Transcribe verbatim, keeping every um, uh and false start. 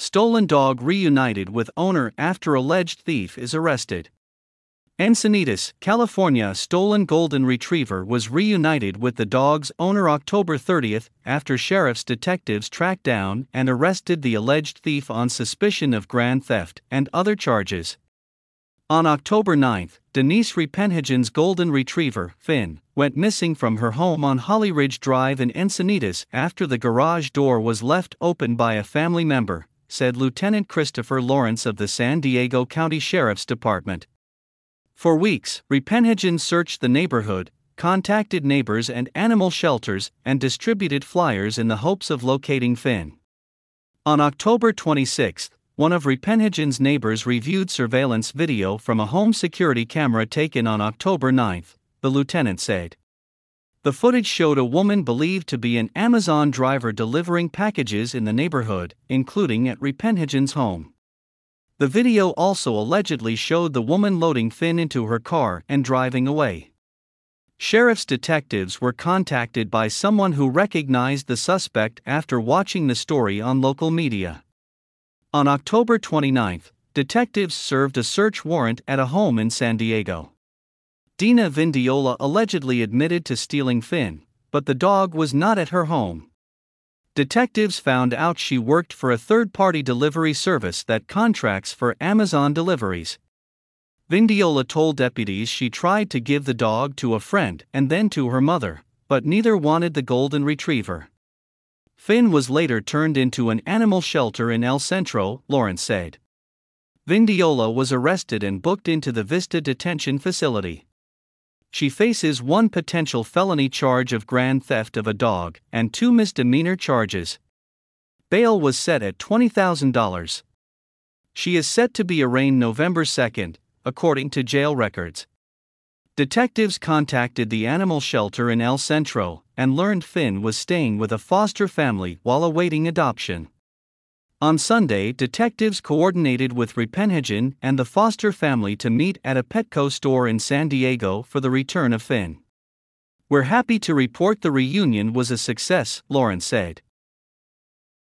Stolen dog reunited with owner after alleged thief is arrested. Encinitas, California. Stolen golden retriever was reunited with the dog's owner October thirtieth after sheriff's detectives tracked down and arrested the alleged thief on suspicion of grand theft and other charges. On October ninth, Denise Repenhagen's golden retriever, Finn, went missing from her home on Holly Ridge Drive in Encinitas after the garage door was left open by a family member, said Lieutenant Christopher Lawrence of the San Diego County Sheriff's Department. For weeks, Repenhagen searched the neighborhood, contacted neighbors and animal shelters, and distributed flyers in the hopes of locating Finn. On October twenty-sixth, one of Repenhagen's neighbors reviewed surveillance video from a home security camera taken on October ninth, the lieutenant said. The footage showed a woman believed to be an Amazon driver delivering packages in the neighborhood, including at Repenhagen's home. The video also allegedly showed the woman loading Finn into her car and driving away. Sheriff's detectives were contacted by someone who recognized the suspect after watching the story on local media. On October twenty-ninth, detectives served a search warrant at a home in San Diego. Dina Vindiola allegedly admitted to stealing Finn, but the dog was not at her home. Detectives found out she worked for a third-party delivery service that contracts for Amazon deliveries. Vindiola told deputies she tried to give the dog to a friend and then to her mother, but neither wanted the golden retriever. Finn was later turned into an animal shelter in El Centro, Lawrence said. Vindiola was arrested and booked into the Vista detention facility. She faces one potential felony charge of grand theft of a dog and two misdemeanor charges. Bail was set at twenty thousand dollars. She is set to be arraigned November second, according to jail records. Detectives contacted the animal shelter in El Centro and learned Finn was staying with a foster family while awaiting adoption. On Sunday, detectives coordinated with Repenhagen and the foster family to meet at a Petco store in San Diego for the return of Finn. "We're happy to report the reunion was a success," Lawrence said.